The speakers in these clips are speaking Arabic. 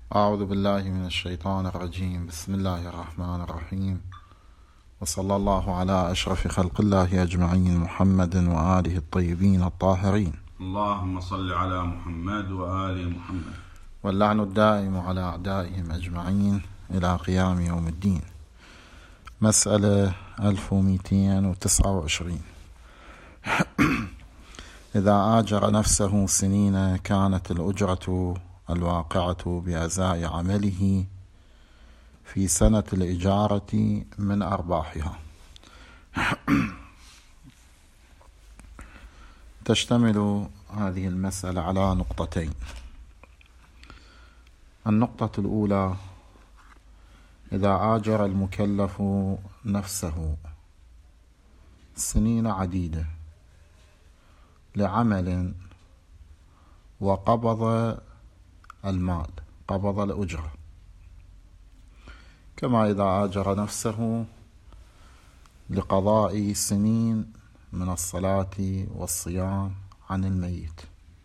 أعوذ بالله من الشيطان الرجيم. بسم الله الرحمن الرحيم، وصلى الله على أشرف خلق الله أجمعين محمد وآله الطيبين الطاهرين. اللهم صل على محمد وآل محمد، واللعن الدائم على أعدائهم أجمعين إلى قيام يوم الدين. مسألة 1229. إذا آجر نفسه سنين كانت الأجرة الواقعة بأزاء عمله في سنة الإجارة من أرباحها. تشتمل هذه المسألة على نقطتين. النقطة الأولى: إذا آجر المكلف نفسه سنين عديدة لعمل وقبض المال، قبض الأجرة، كما إذا آجر نفسه لقضاء سنين من الصلاة والصيام عن الميت.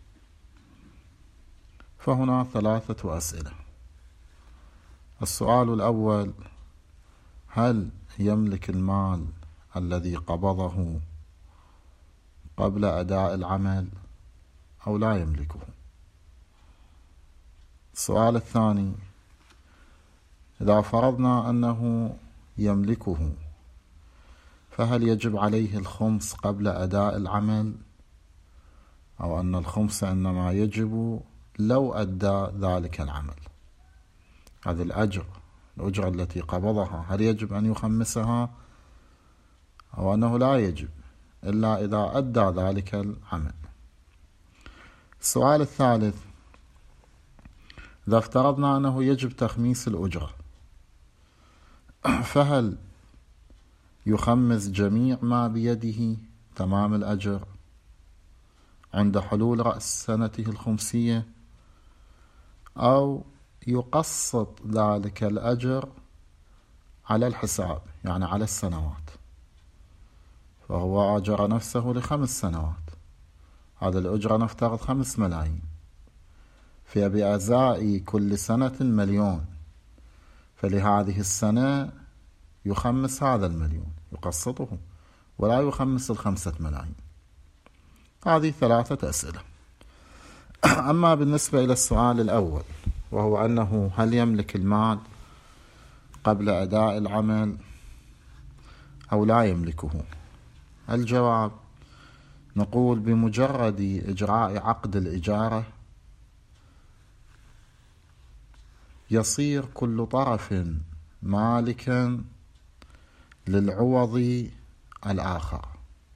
فهنا ثلاثة أسئلة. السؤال الأول: هل يملك المال الذي قبضه قبل أداء العمل أو لا يملكه؟ السؤال الثاني: إذا فرضنا أنه يملكه، فهل يجب عليه الخمس قبل أداء العمل، أو أن الخمس إنما يجب لو أدى ذلك العمل؟ هذه الأجرة التي قبضها، هل يجب أن يخمسها، أو أنه لا يجب إلا إذا أدى ذلك العمل؟ السؤال الثالث: إذا افترضنا أنه يجب تخميس الأجرة، فهل يخمس جميع ما بيده تمام الأجر عند حلول رأس سنته الخمسية، أو يقسط ذلك الأجر على الحساب، يعني على السنوات؟ فهو آجر نفسه ل5 سنوات، هذا الأجرة نفترض 5 ملايين، في بأزاء كل سنة 1,000,000، فلهذه السنة يخمس هذا 1,000,000، يقسطه، ولا يخمس 5 ملايين. هذه 3 أسئلة. أما بالنسبة إلى السؤال الأول، وهو أنه هل يملك المال قبل أداء العمل أو لا يملكه، الجواب: نقول بمجرد إجراء عقد الإجارة يصير كل طرف مالكا للعوض الآخر،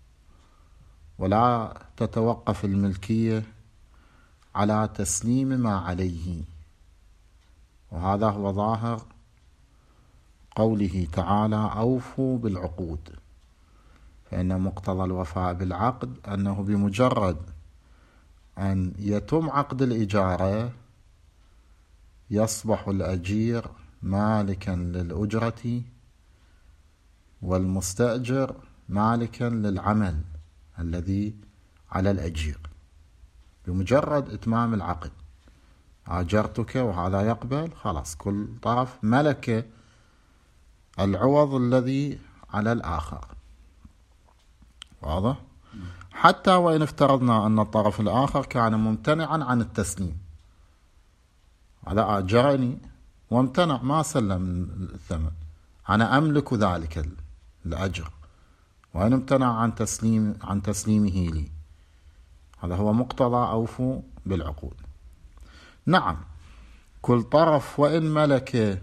ولا تتوقف الملكية على تسليم ما عليه. وهذا هو ظاهر قوله تعالى: أوفوا بالعقود. فإن مقتضى الوفاء بالعقد أنه بمجرد أن يتم عقد الإجارة يصبح الأجير مالكا للأجرة، والمستأجر مالكا للعمل الذي على الأجير. بمجرد إتمام العقد، آجرتك وهذا يقبل، خلاص كل طرف ملك العوض الذي على الآخر. واضح؟ حتى وإن افترضنا أن الطرف الآخر كان ممتنعا عن التسليم، هذا آجرني وامتنع ما سلم الثمن، أنا أملك ذلك الأجر، وإن امتنع عن تسليمه لي، هذا هو مقتضى أوفوا بالعقود. نعم، كل طرف وإن ملك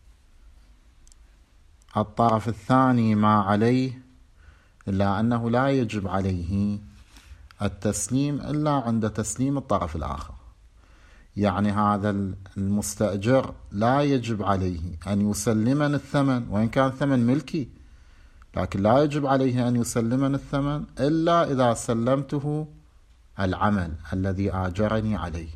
الطرف الثاني ما عليه، إلا أنه لا يجب عليه التسليم إلا عند تسليم الطرف الآخر. يعني هذا المستأجر لا يجب عليه أن يسلمني الثمن، وإن كان ثمن ملكي، لكن لا يجب عليه أن يسلمني الثمن إلا إذا سلمته العمل الذي آجرني عليه.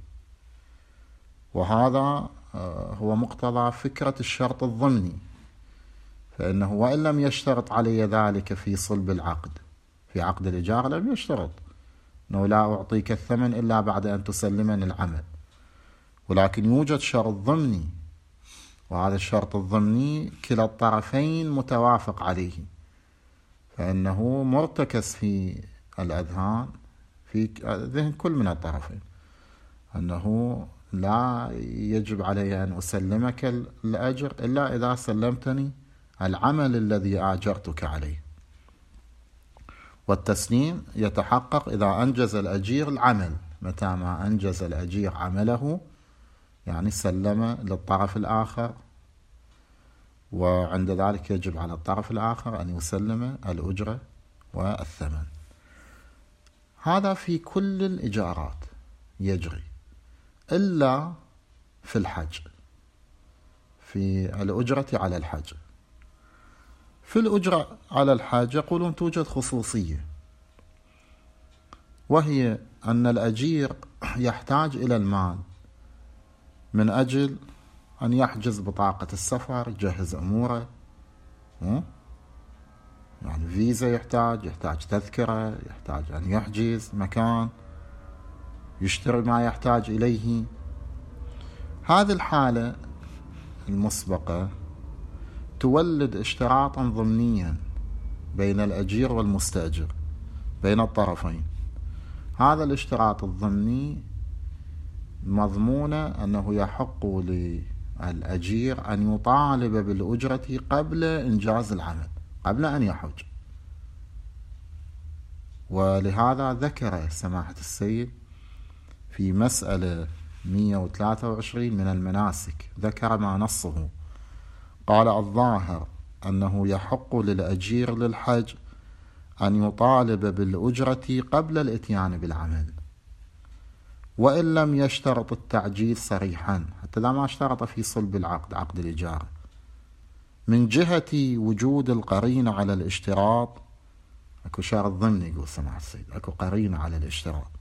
وهذا هو مقتضى فكرة الشرط الضمني، فإنه وإن لم يشترط علي ذلك في صلب العقد، في عقد الإجارة لم يشترط أنه لا أعطيك الثمن إلا بعد أن تسلمني العمل، ولكن يوجد شرط ضمني، وهذا الشرط الضمني كلا الطرفين متوافق عليه، فإنه مرتكز في الأذهان في ذهن كل من الطرفين أنه لا يجب علي أن أسلمك الأجر إلا إذا سلمتني العمل الذي آجرتك عليه. والتسليم يتحقق إذا أنجز الأجير العمل. متى ما أنجز الأجير عمله يعني سلم للطرف الآخر، وعند ذلك يجب على الطرف الآخر أن يسلم الأجرة والثمن. هذا في كل الإجارات يجري إلا في الحج، في الأجرة على الحج. في الأجرة على الحج يقولون توجد خصوصية، وهي أن الأجير يحتاج إلى المال من أجل أن يحجز بطاقة السفر، يجهز أموره، يعني فيزا يحتاج تذكرة، يحتاج أن يحجز مكان، يشتري ما يحتاج إليه. هذه الحالة المسبقة تولد اشتراطا ضمنيا بين الأجير والمستأجر، بين الطرفين. هذا الاشتراط الضمني مضمونه أنه يحق للأجير أن يطالب بالأجرة قبل إنجاز العمل، قبل أن يحج. ولهذا ذكر سماحة السيد في مسألة 123 من المناسك، ذكر ما نصه، قال: الظاهر أنه يحق للأجير للحج أن يطالب بالأجرة قبل الإتيان بالعمل، وإن لم يشترط التعجيل صريحا، حتى لا ما اشترط في صلب العقد، عقد الإجارة، من جهة وجود القرينة على الاشتراط. اكو شرط ضمني يقول سماحة السيد، اكو قرينة على الاشتراط،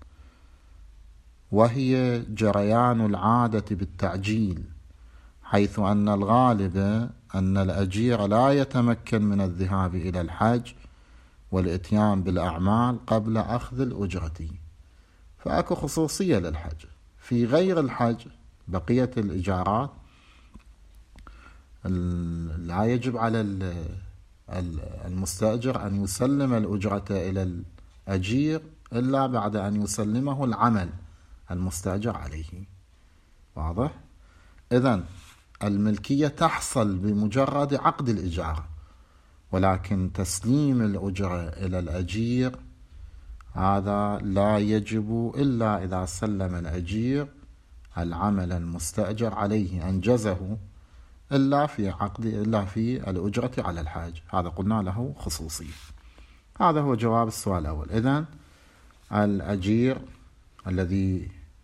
وهي جريان العادة بالتعجيل، حيث أن الغالب أن الأجير لا يتمكن من الذهاب إلى الحج والإتيان بالأعمال قبل أخذ الأجرة. فأكو خصوصية للحج. في غير الحج بقية الإجارات لا يجب على المستأجر أن يسلم الأجرة إلى الأجير إلا بعد أن يسلمه العمل المستأجر عليه. واضح؟ إذن الملكية تحصل بمجرد عقد الإجارة، ولكن تسليم الأجرة إلى الأجير هذا لا يجب إلا إذا سلم الأجير العمل المستأجر عليه، أنجزه، إلا في الأجرة على الحاج. هذا قلنا له خصوصية. هذا هو جواب السؤال الأول. إذن الأجير الذي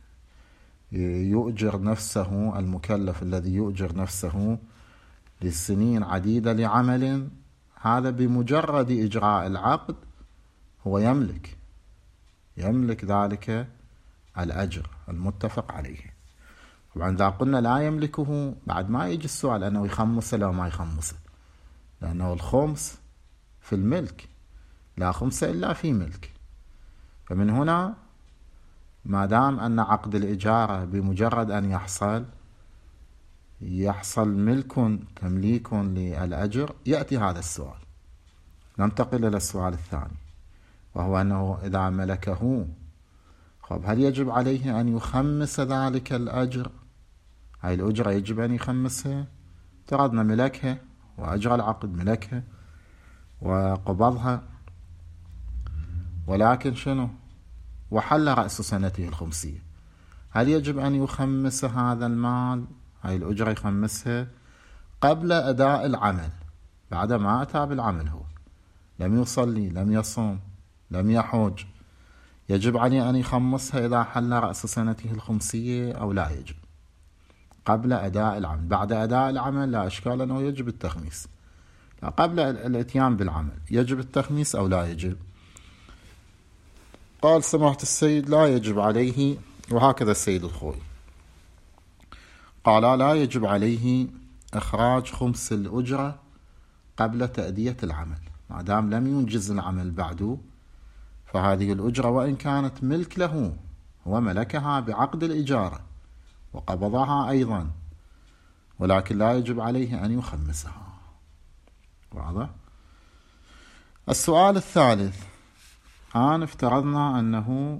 يؤجر نفسه، المكلف الذي يؤجر نفسه لسنين عديدة لعمل، هذا بمجرد إجراء العقد هو يملك ذلك الأجر المتفق عليه. طبعا إذا قلنا لا يملكه، بعد ما يجي السؤال أنه يخمسه لو ما يخمسه، لأنه الخمس في الملك، لا خمس إلا في ملك. فمن هنا ما دام أن عقد الإجارة بمجرد أن يحصل تمليك للأجر، يأتي هذا السؤال. ننتقل إلى السؤال الثاني، وهو أنه إذا ملكه، هل يجب عليه أن يخمس ذلك الأجر؟ هاي الأجرة يجب أن يخمسها؟ افترضنا ملكها وأجرى العقد، ملكها وقبضها، ولكن شنو؟ وحل رأس سنته الخمسية. هل يجب أن يخمس هذا المال، هاي الأجرة يخمسها قبل أداء العمل، بعد ما أتى بالعمل؟ هو لم يصلي، لم يصوم، لم يحج، يجب عليه أن يخمسها إذا حل رأس سنته الخمسية أو لا يجب؟ قبل أداء العمل. بعد أداء العمل لا إشكال أنه يجب التخميس. قبل الاتيان بالعمل يجب التخميس أو لا يجب؟ قال سماحة السيد لا يجب عليه، وهكذا السيد الخوي قال لا يجب عليه إخراج خمس الأجرة قبل تأدية العمل، ما دام لم ينجز العمل بعد، فهذه الأجرة وإن كانت ملك له، هو ملكها بعقد الإجارة، وقبضها أيضا، ولكن لا يجب عليه أن يخمسها. واضح؟ السؤال الثالث، الآن افترضنا أنه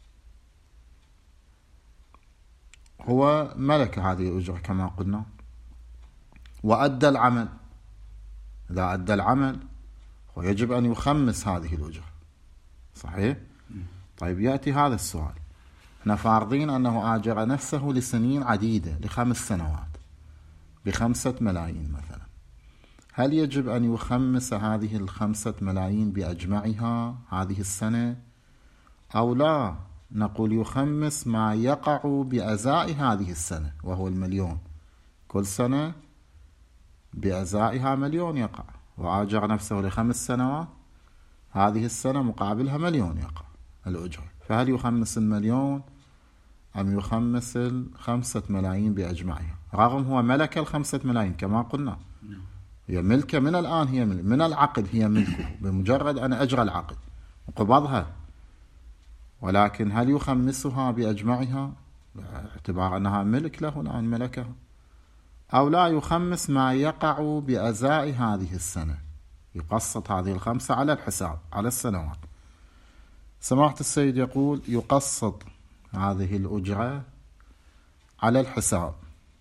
هو ملك هذه الأجرة كما قلنا وأدى العمل. إذا أدى العمل ويجب أن يخمس هذه الأجرة، صحيح؟ طيب يأتي هذا السؤال، احنا فارضين أنه آجر نفسه لسنين عديدة، ل5 سنوات ب5 ملايين مثلا. هل يجب أن يخمس هذه 5 ملايين بأجمعها هذه السنة أو لا؟ نقول يخمس ما يقع بأزاء هذه السنة وهو 1,000,000. كل سنة بأزائها 1,000,000 يقع، وآجر نفسه ل5 سنوات، هذه السنة مقابلها 1,000,000 يقع الأجرة. فهل يخمس 1,000,000 أم يخمس 5 ملايين بأجمعها؟ رغم هو ملك 5 ملايين كما قلنا، هي ملكة من الآن، هي من العقد هي ملكه بمجرد أن أجرى العقد وقبضها، ولكن هل يخمسها بأجمعها باعتبار أنها ملك له الآن ملكها، أو لا يخمس ما يقع بأزاء هذه السنة، يقسط هذه 5 على الحساب على السنوات. سماحة السيد يقول يقسط هذه الأجرة على الحساب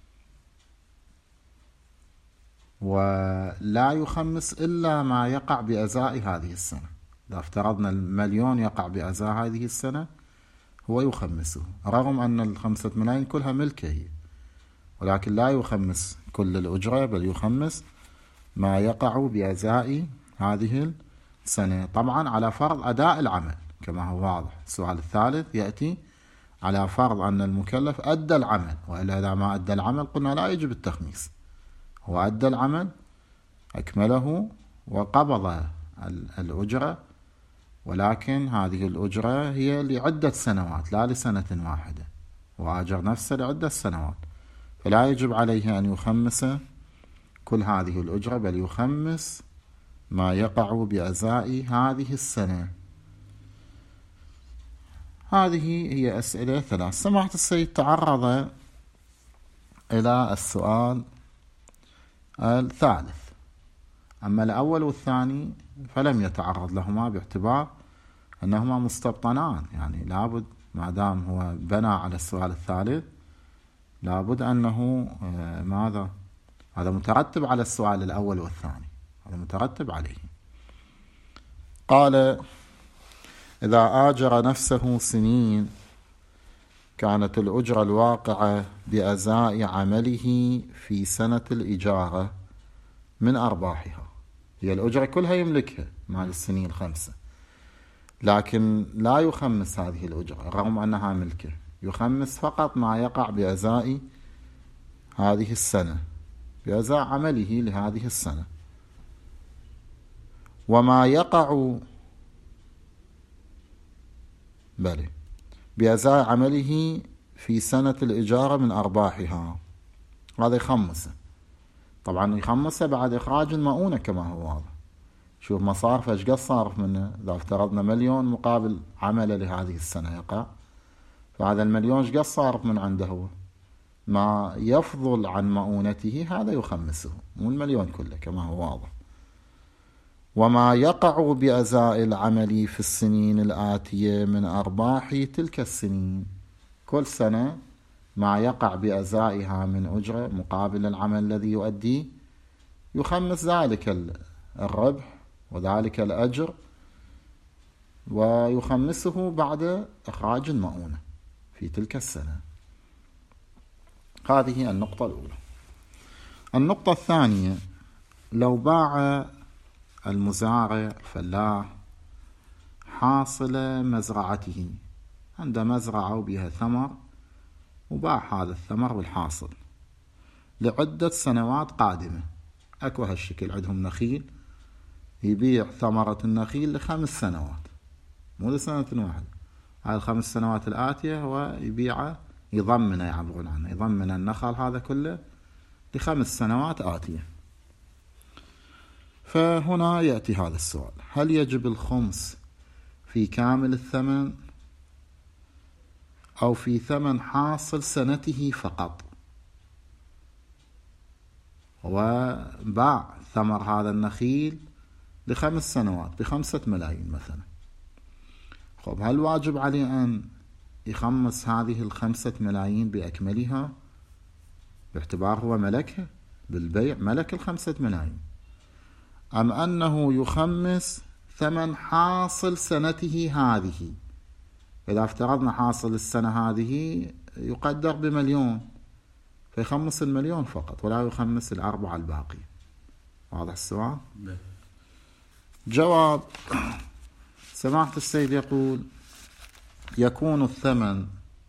ولا يخمس إلا ما يقع بأزاء هذه السنة. إذا افترضنا 1,000,000 يقع بأزاء هذه السنة هو يخمسه، رغم أن 5 ملايين كلها ملكه هي، ولكن لا يخمس كل الأجرة بل يخمس ما يقع بأزاء هذه السنة، طبعا على فرض أداء العمل كما هو واضح. السؤال الثالث يأتي على فرض أن المكلف أدى العمل، وإلا إذا ما أدى العمل قلنا لا يجب التخميس. هو أدى العمل أكمله وقبض الأجرة، ولكن هذه الأجرة هي لعدة سنوات لا لسنة واحدة، وآجر نفسه لعدة سنوات، فلا يجب عليه أن يخمس كل هذه الأجرة بل يخمس ما يقع بأزاء هذه السنة. هذه هي أسئلة 3. سماحة السيد تعرض إلى السؤال الثالث، أما الأول والثاني فلم يتعرض لهما باعتبار أنهما مستبطنان، يعني لابد ما دام هو بنى على السؤال الثالث لابد أنه ماذا؟ هذا مترتب على السؤال الأول والثاني، هذا مترتب عليه. قال إذا آجر نفسه سنين كانت الأجرة الواقعة بأزاء عمله في سنة الإجارة من أرباحها، هي الأجرة كلها يملكها مال السنين 5، لكن لا يخمس هذه الأجرة رغم أنها ملكه، يخمس فقط ما يقع بأزاء هذه السنة، بأزاء عمله لهذه السنة. وما يقع بأزاء عمله في سنة الإجارة من أرباحها، هذا يخمسه. طبعا يخمسه بعد إخراج المؤونة كما هو واضح. شوف مصارفه ايش قد صارف منه، إذا افترضنا 1,000,000 مقابل عمله لهذه السنة يقع، فهذا 1,000,000 ايش قد صارف من عنده هو، ما يفضل عن مؤونته هذا يخمسه، مو 1,000,000 كله كما هو واضح. وما يقع بأزاء العمل في السنين الآتية من أرباح تلك السنين، كل سنة ما يقع بأزائها من أجرة مقابل العمل الذي يؤديه يخمس ذلك الربح وذلك الأجر، ويخمسه بعد إخراج المؤونة في تلك السنة. هذه النقطة الأولى. النقطة الثانية، لو باع المزارع الفلاح حاصل مزرعته، عنده مزرعة وبها ثمر وباع هذا الثمر والحاصل لعدة سنوات قادمة، أكو هالشكل عندهم نخيل يبيع ثمرة النخيل ل5 سنوات مو لسنة واحدة، هاي ال5 سنوات الآتية هو يبيعه يضمنه، يعبرون عنه يضمن النخل هذا كله ل5 سنوات آتية. فهنا يأتي هذا السؤال، هل يجب الخمس في كامل الثمن أو في ثمن حاصل سنته فقط، وباع ثمر هذا النخيل ل5 سنوات ب5 ملايين مثلا. خب هل واجب عليه أن يخمس هذه 5 ملايين بأكملها باعتبار هو ملكها بالبيع، ملك 5 ملايين، أم أنه يخمس ثمن حاصل سنته هذه؟ إذا افترضنا حاصل السنة هذه يقدر ب1,000,000، فيخمس 1,000,000 فقط ولا يخمس 4 الباقي. واضح السؤال؟ جواب: سماحة السيد يقول: يكون الثمن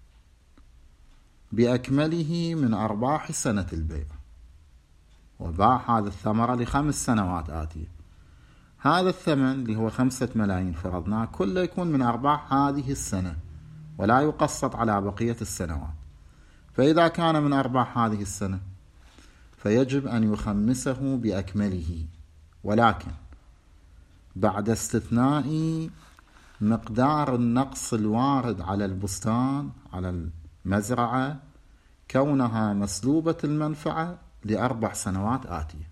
بأكمله من أرباح سنة البيع، وباع هذا الثمرة ل5 سنوات آتية. هذا الثمن اللي هو 5 ملايين فرضناه كله يكون من أرباح هذه السنة ولا يقسط على بقية السنوات. فإذا كان من أرباح هذه السنة فيجب أن يخمسه بأكمله، ولكن بعد استثناء مقدار النقص الوارد على البستان على المزرعة كونها مسلوبة المنفعة ل4 سنوات آتية.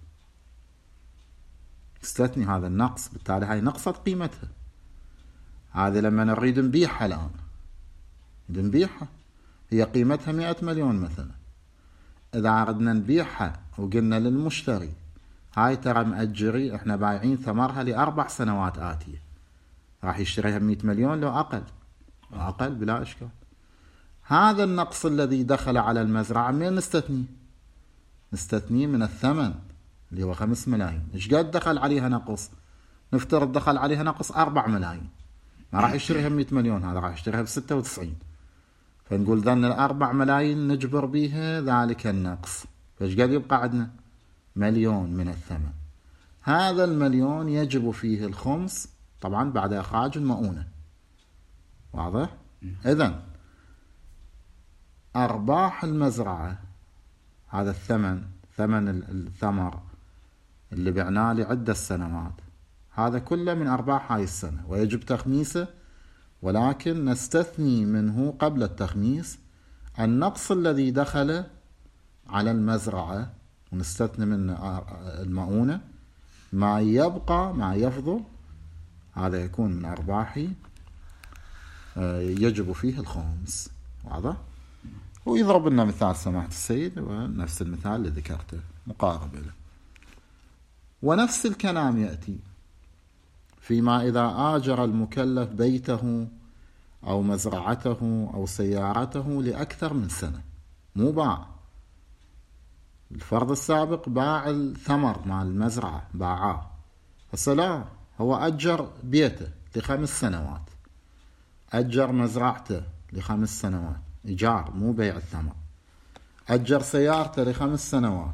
استثني هذا النقص، بالتالي هاي نقصت قيمتها. هذه لما نريد نبيعها الآن، نبيعها هي قيمتها 100 مليون مثلا، إذا عرضنا نبيعها وقلنا للمشتري هاي ترى مأجري احنا بايعين ثمرها ل4 سنوات آتية، راح يشتريها 100 مليون لو أقل بلا إشكال. هذا النقص الذي دخل على المزرعة من نستثنيه من الثمن اللي هو 5 ملايين. إيش قد دخل عليها نقص؟ نفترض دخل عليها نقص 4 ملايين، ما راح يشتريها 100 مليون، هذا راح يشتريها ب96. فنقول ذن 4 ملايين نجبر بيها ذلك النقص، فإيش قد يبقى عندنا؟ 1,000,000 من الثمن. هذا 1,000,000 يجب فيه الخمس طبعا بعد إخراج المؤونة. واضح؟ إذن أرباح المزرعة، هذا ثمن الثمر اللي بعناه لعدة سنوات، هذا كله من أرباح هاي السنة ويجب تخميسه، ولكن نستثني منه قبل التخميس النقص الذي دخل على المزرعة، ونستثني من المؤونة ما يبقى ما يفضل، هذا يكون من أرباحي يجب فيه الخمس. واضح؟ ويضرب لنا مثال سماحة السيد ونفس المثال اللي ذكرته مقارب له. ونفس الكلام يأتي فيما إذا آجر المكلف بيته أو مزرعته أو سيارته لأكثر من سنة، مو باع. الفرض السابق باع الثمر مع المزرعة باعاه، هسه لا، هو أجر بيته ل5 سنوات، أجر مزرعته ل5 سنوات، إيجار مو بيع الثمر، أجر سيارته ل5 سنوات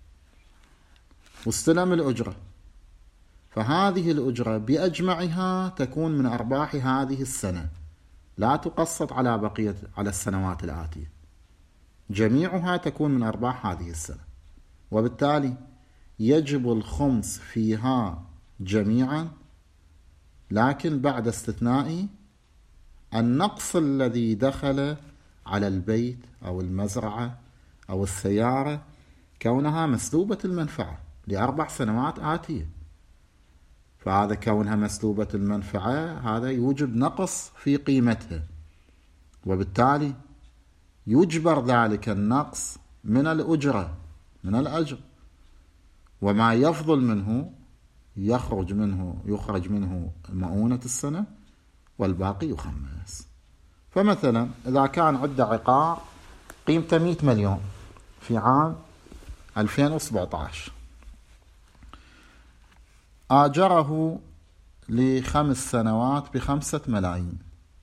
واستلم الأجرة، فهذه الأجرة بأجمعها تكون من أرباح هذه السنة، لا تقسط على بقية على السنوات الآتية، جميعها تكون من أرباح هذه السنة، وبالتالي يجب الخمس فيها جميعا، لكن بعد استثناء النقص الذي دخل على البيت أو المزرعة أو السيارة كونها مسلوبة المنفعة ل4 سنوات آتية. فهذا كونها مسلوبة المنفعة هذا يوجب نقص في قيمتها، وبالتالي يجبر ذلك النقص من الأجرة من الأجر، وما يفضل منه يخرج منه مؤونة السنة والباقي يخمس. فمثلا إذا كان عنده عقار قيمته 100 مليون في عام 2017، آجره ل5 سنوات ب5 ملايين،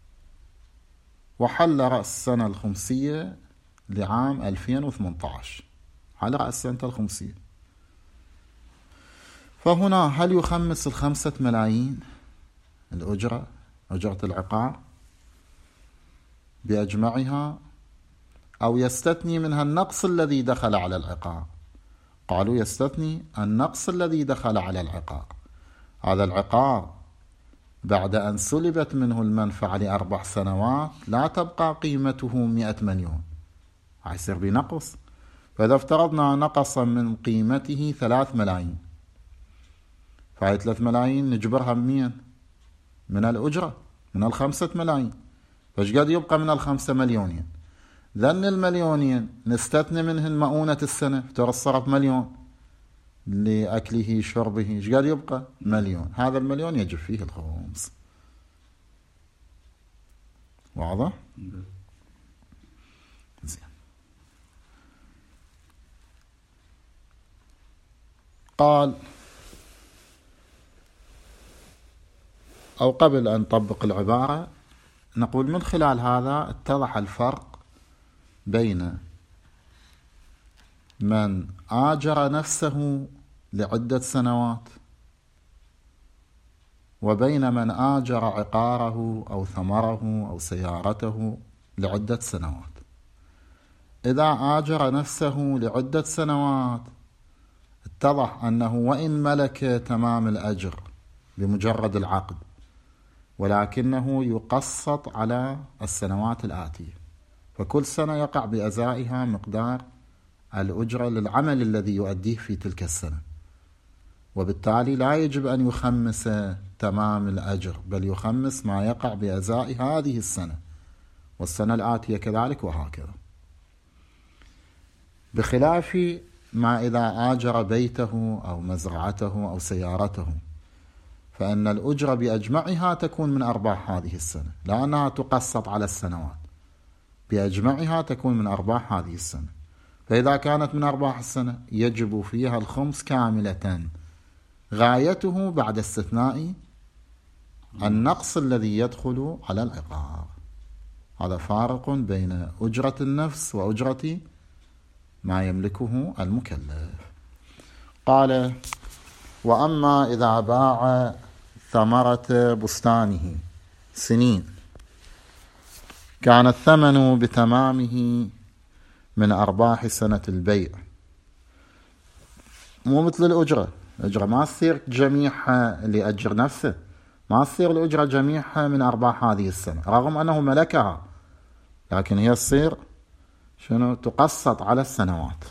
وحل رأس السنة الخمسية لعام 2018 على رأس السنة الخمسية، فهنا هل يخمس 5 ملايين الأجرة، أجرة العقار بأجمعها، أو يستثني منها النقص الذي دخل على العقار؟ قالوا يستثني النقص الذي دخل على العقار. هذا العقار بعد أن سلبت منه المنفعة ل4 سنوات لا تبقى قيمته 100 مليون، هيصير بنقص. فإذا افترضنا نقص من قيمته 3 ملايين، فهي 3 ملايين نجبرها بمين؟ من الأجرة، من 5 ملايين. فايش قد يبقى من 5 مليونين؟ ذن المليونين نستثني منهن مؤونة السنة، ترى الصرف مليون لأكله شربه، ايش قد يبقى؟ مليون. هذا المليون يجب فيه الخمس. واضح؟ زين. قال أو قبل أن نطبق العبارة نقول من خلال هذا اتضح الفرق بين من آجر نفسه لعدة سنوات وبين من آجر عقاره أو ثمره أو سيارته لعدة سنوات. إذا آجر نفسه لعدة سنوات اتضح أنه وإن ملك تمام الأجر بمجرد العقد، ولكنه يقسط على السنوات الآتية، فكل سنة يقع بأزائها مقدار الأجرة للعمل الذي يؤديه في تلك السنة، وبالتالي لا يجب أن يخمس تمام الأجر، بل يخمس ما يقع بأزاء هذه السنة والسنة الآتية كذلك وهكذا. بخلاف ما إذا آجر بيته أو مزرعته أو سيارته، فإن الأجرة بأجمعها تكون من أرباح هذه السنة، لأنها تقسط على السنوات، بأجمعها تكون من أرباح هذه السنة. فإذا كانت من أرباح السنة يجب فيها الخمس كاملة، غايته بعد استثناء النقص الذي يدخل على العقار. هذا فارق بين أجرة النفس وأجرة ما يملكه المكلف. قال: وأما إذا باع ثمرة بستانه سنين كان الثمن بتمامه من أرباح سنة البيع، مو مثل الأجرة. الأجرة ما تصير جميعها لأجر نفسه، ما تصير الأجرة جميعها من أرباح هذه السنة، رغم أنه ملكها، لكن هي تصير تقسط على السنوات.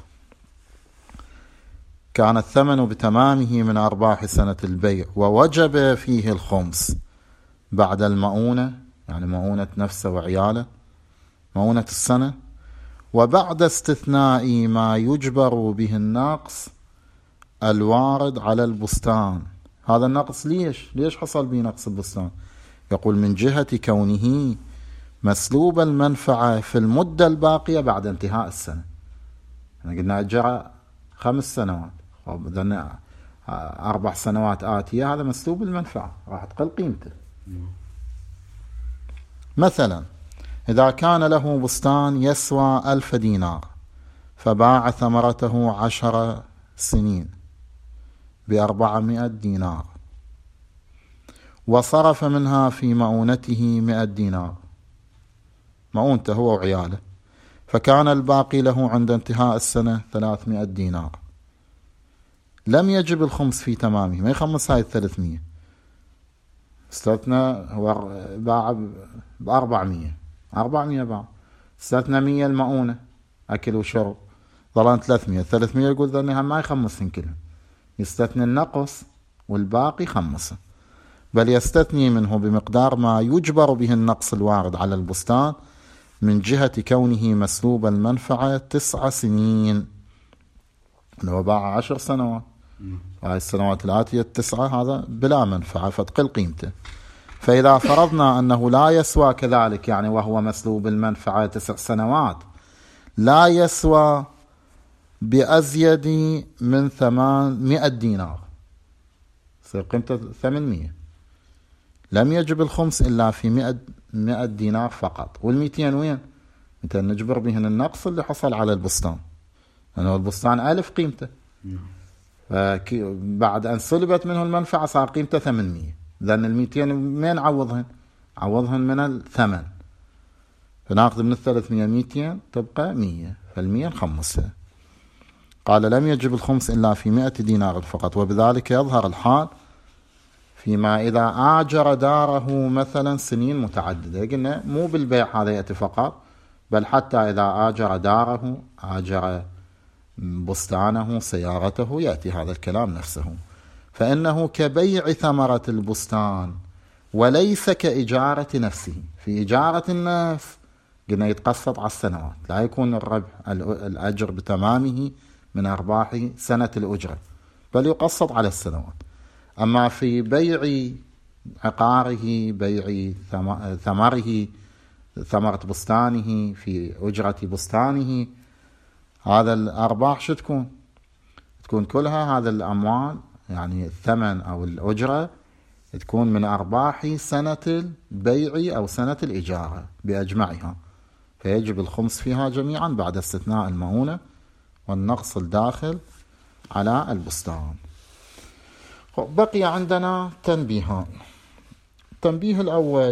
كان الثمن بتمامه من أرباح سنة البيع ووجب فيه الخمس بعد المؤونة، يعني مؤونة نفسه وعياله، مؤونة السنة، وبعد استثناء ما يجبر به النقص الوارد على البستان. هذا النقص ليش حصل به نقص البستان؟ يقول: من جهة كونه مسلوب المنفعة في المدة الباقية بعد انتهاء السنة. يعني قلنا أجر 5 سنوات، إذن 4 سنوات آتية، هذا مسلوب المنفعة، راح تقل قيمته. مثلا إذا كان له بستان يسوى 1000 دينار، فباع ثمرته 10 سنين ب400 دينار، وصرف منها في مؤونته 100 دينار، مؤونته هو وعياله، فكان الباقي له عند انتهاء السنة 300 دينار. لم يجب الخمس في تمامه، ما يخمس هاي 300، استثنى هو باع ب400 باع، استثنى 100 المؤونة أكل وشرب، ظلان 300 يقول ذنها ما يخمسن كلهم، يستثني النقص والباقي خمسه، بل يستثني منه بمقدار ما يجبر به النقص الوارد على البستان من جهة كونه مسلوب المنفعة 9 سنين. لو باع 10 سنوات، هاي السنوات الآتية 9 هذا بلا منفعة فتقل قيمته. فإذا فرضنا أنه لا يسوى كذلك، يعني وهو مسلوب المنفعة 9 سنوات، لا يسوى بأزيد من 800 دينار، يصير قيمته 800، لم يجب الخمس إلا في 100 دينار فقط. وال200 وين؟ 200 نجبر بهن النقص اللي حصل على البستان، لأنه البستان 1000 قيمته، بعد أن سلبت منه المنفعة صار قيمته 800، لأن 200 مين عوضهن؟ عوضهن من الثمن، فناخذ من 300 200 تبقى 100، فال100 نخمسها. قال: لم يجب الخمس إلا في 100 دينار فقط، وبذلك يظهر الحال فيما إذا آجر داره مثلا سنين متعددة، قلنا مو بالبيع هذا يأتي فقط، بل حتى إذا آجر داره، آجر بستانه، سيارته، يأتي هذا الكلام نفسه، فإنه كبيع ثمرة البستان وليس كإجارة نفسه. في إجارة النفس قلنا يتقسط على السنوات، لا يكون الربح الأجر بتمامه من أرباح سنة الأجرة، بل يقسط على السنوات. أما في بيع عقاره، بيع ثمره، ثمرة بستانه، في أجرة بستانه، هذا الأرباح شو تكون كلها هذا الأموال، يعني الثمن أو الأجرة تكون من أرباح سنة البيع أو سنة الإجارة بأجمعها، فيجب الخمس فيها جميعا بعد استثناء المؤونة والنقص الداخل على البستان. بقي عندنا تنبيهان. التنبيه الأول: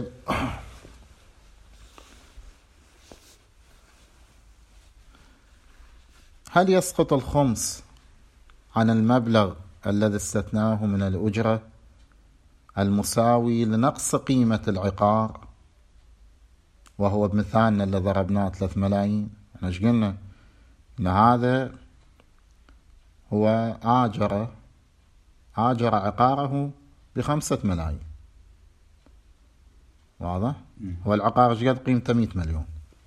هل يسقط الخمس عن المبلغ الذي استثناه من الأجرة المساوي لنقص قيمة العقار، وهو بمثالنا اللي ضربناه 3 ملايين؟ احنا ايش قلنا؟ ان هذا هو آجر عقاره ب5 ملايين، واضح؟ هو العقار ايش قد قيمته؟ 100 مليون،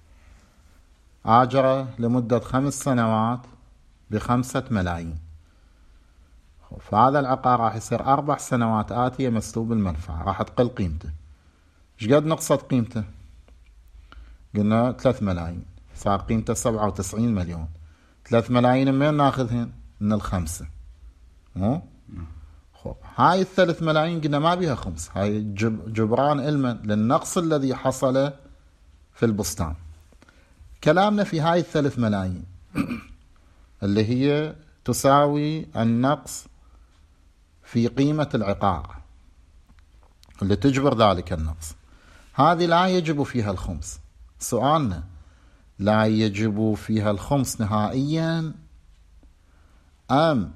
آجره لمدة 5 سنوات ب5 ملايين، فهذا العقار راح يصير 4 سنوات آتية مسلوب المنفعة، راح تقل قيمته. ايش قد نقصت قيمته؟ قلنا 3 ملايين، صار قيمته 97 مليون. 3 ملايين من ناخذهن؟ من الخمسة، مو؟ هاي 3 ملايين قلنا ما بيها خمس، هاي جبران علما للنقص الذي حصل في البستان. كلامنا في هاي 3 ملايين اللي هي تساوي النقص في قيمة العقار اللي تجبر ذلك النقص، هذه لا يجب فيها الخمس. سؤالنا: لا يجب فيها الخمس نهائيا أم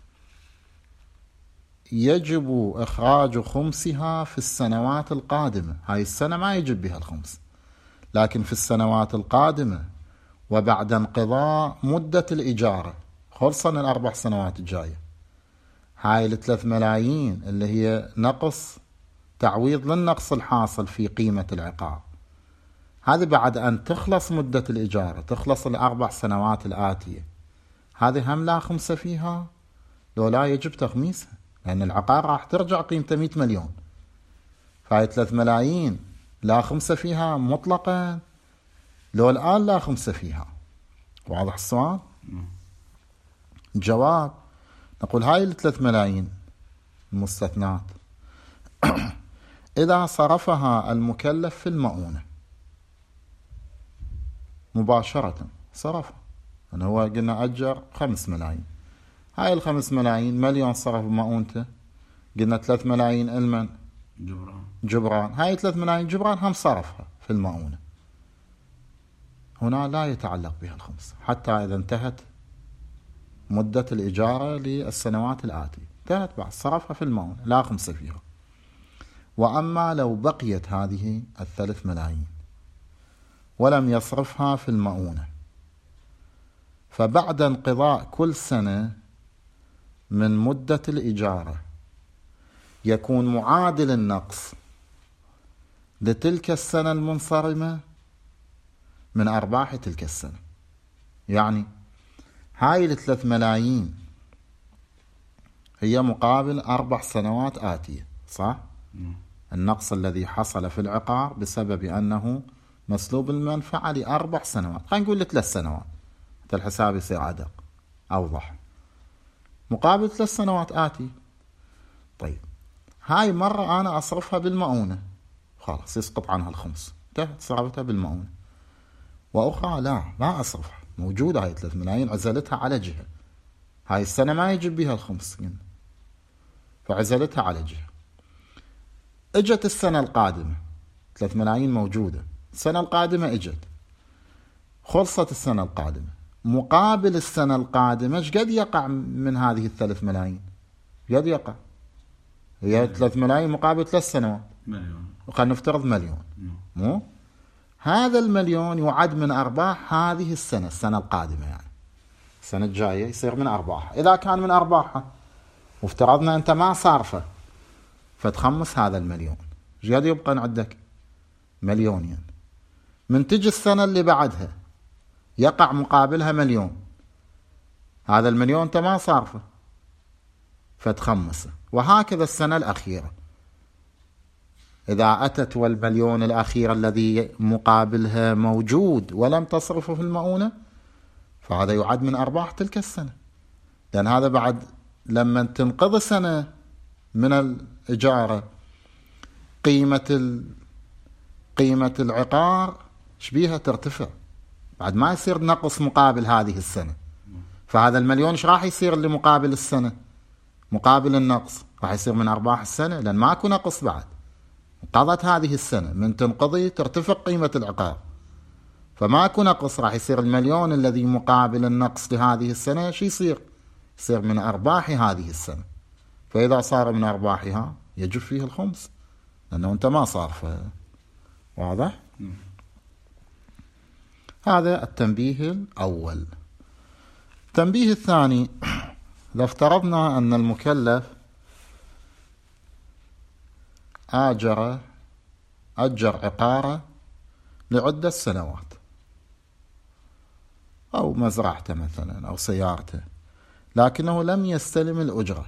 يجب إخراج خمسها في السنوات القادمة؟ هاي السنة ما يجب بها الخمس، لكن في السنوات القادمة وبعد انقضاء مدة الإجارة، خلصا 4 سنوات الجاية، هاي 3 ملايين اللي هي نقص تعويض للنقص الحاصل في قيمة العقار، هذه بعد أن تخلص مدة الإجارة، تخلص 4 سنوات الآتية، هذه هم لا خمس فيها، لو لا يجب تخميسها، لأن العقار راح ترجع قيمته 100 مليون، فهي 3 ملايين لا خمس فيها مطلقا، لو الآن لا خمس فيها. واضح السؤال؟ الجواب: نقول هاي 3 ملايين المستثنات إذا صرفها المكلف في المؤونة مباشرة، صرفها، يعني هو قلنا أجر 5 ملايين، هاي 5 ملايين مليون صرف بمؤونته، قلنا 3 ملايين علما جبران، هاي 3 ملايين جبران هم صرفها في المؤونة، هنا لا يتعلق بها الخمس حتى إذا انتهت مدة الإجارة للسنوات الآتية، انتهت بعد صرفها في المؤونة، لا خمس فيها. وأما لو بقيت هذه 3 ملايين ولم يصرفها في المؤونة، فبعد انقضاء كل سنة من مدة الإجارة يكون معادل النقص لتلك السنة المنصرمة من أرباح تلك السنة. يعني هاي 3 ملايين هي مقابل 4 سنوات آتية، صح؟ النقص الذي حصل في العقار بسبب أنه مسلوب المنفعة ل4 سنوات، خلينا نقول 3 سنوات حتى الحساب يصير أدق أوضح، مقابل 3 سنوات آتي. طيب هاي مرة أنا أصرفها بالمؤونة، خلاص يسقط عنها الخمس، انتهت صرفتها بالمؤونة. وأخرى لا، ما أصرفها، موجودة هاي 3 ملايين عزلتها على جهة، هاي السنة ما يجب بها الخمس فعزلتها على جهة. اجت السنة القادمة 3 ملايين موجودة، السنة القادمة اجت، خلصت السنة القادمة، مقابل السنة القادمة ايش قد يقع من هذه 3 ملايين؟ قد يقع هي 3 ملايين مقابل 3 سنوات، مليون، وخلينا نفترض مليون. مو هذا المليون يعد من أرباح هذه السنة، السنة القادمة يعني السنة الجاية يصير من أرباحها. إذا كان من أرباحها وافترضنا أنت ما صارفة فتخمس هذا المليون، ايش قد يبقى عندك؟ مليونين. من تجي السنة اللي بعدها يقع مقابلها مليون، هذا المليون أنت ما صارفه فتخمسه، وهكذا السنة الأخيرة إذا أتت والمليون الأخير الذي مقابلها موجود ولم تصرفه في المؤونة فهذا يعد من أرباح تلك السنة، لأن هذا بعد لما تنقضي سنة من الإجارة قيمة العقار شبيها ترتفع، بعد ما يصير نقص مقابل هذه السنة، فهذا المليون ايش راح يصير اللي مقابل السنة؟ مقابل النقص راح يصير من أرباح السنة، لأن ماكو نقص بعد، قضت هذه السنة من تنقضي ترتفع قيمة العقار، فماكو نقص، راح يصير المليون الذي مقابل النقص لهذه السنة شو يصير؟ يصير من أرباح هذه السنة، فإذا صار من أرباحها يجب فيه الخمس لأنه أنت ما صارفه. واضح؟ هذا التنبيه الأول. التنبيه الثاني، إذا افترضنا أن المكلف أجر عقاره لعدة سنوات، أو مزرعته مثلا أو سيارته، لكنه لم يستلم الأجرة.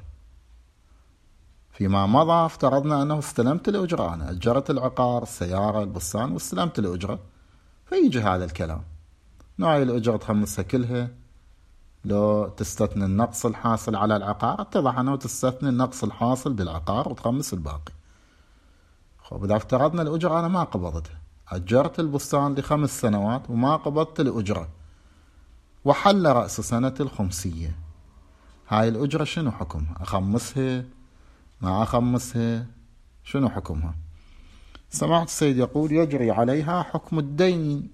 فيما مضى افترضنا أنه استلمت الأجرة، أنا أجرت العقار السيارة البستان واستلمت الأجرة، فيجي هذا الكلام نوعي الأجرة تخمسها كلها، لو تستثني النقص الحاصل على العقار اتضح أنه تستثني النقص الحاصل بالعقار وتخمس الباقي. خب إذا افترضنا الأجرة أنا ما قبضتها، أجرت البستان ل5 سنوات وما قبضت الأجرة، وحل رأس سنة الخمسية، هاي الأجرة شنو حكمها؟ أخمسها ما أخمسها؟ شنو حكمها؟ سماحة السيد يقول يجري عليها حكم الدين،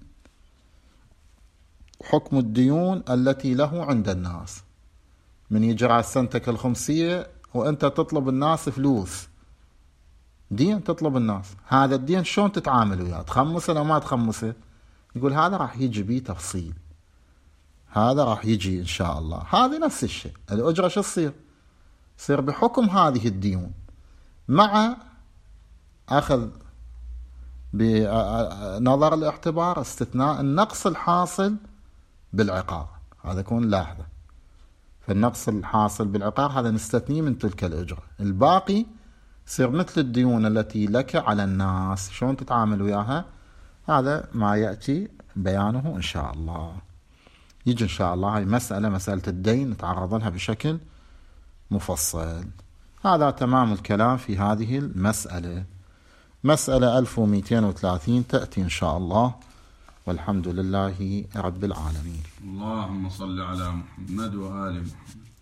حكم الديون التي له عند الناس. من يجرى سنتك الخمسية وأنت تطلب الناس فلوس، دين تطلب الناس، هذا الدين شلون تتعامل وياه؟ تخمسه لو ما تخمسه؟ يقول هذا راح يجي بيه تفصيل، هذا راح يجي إن شاء الله. هذه نفس الشيء، الأجرة شو تصير؟ تصير بحكم هذه الديون مع أخذ بنظر الاعتبار استثناء النقص الحاصل بالعقار، هذا يكون لاحظة، فالنقص الحاصل بالعقار هذا نستثنيه من تلك الأجرة، الباقي يصير مثل الديون التي لك على الناس، شلون تتعامل وياها؟ هذا ما يأتي بيانه إن شاء الله، يجي إن شاء الله هاي مسألة الدين نتعرض لها بشكل مفصل. هذا تمام الكلام في هذه المسألة. مسألة 1230 تأتي إن شاء الله، والحمد لله رب العالمين. اللهم صل على محمد وآل محمد.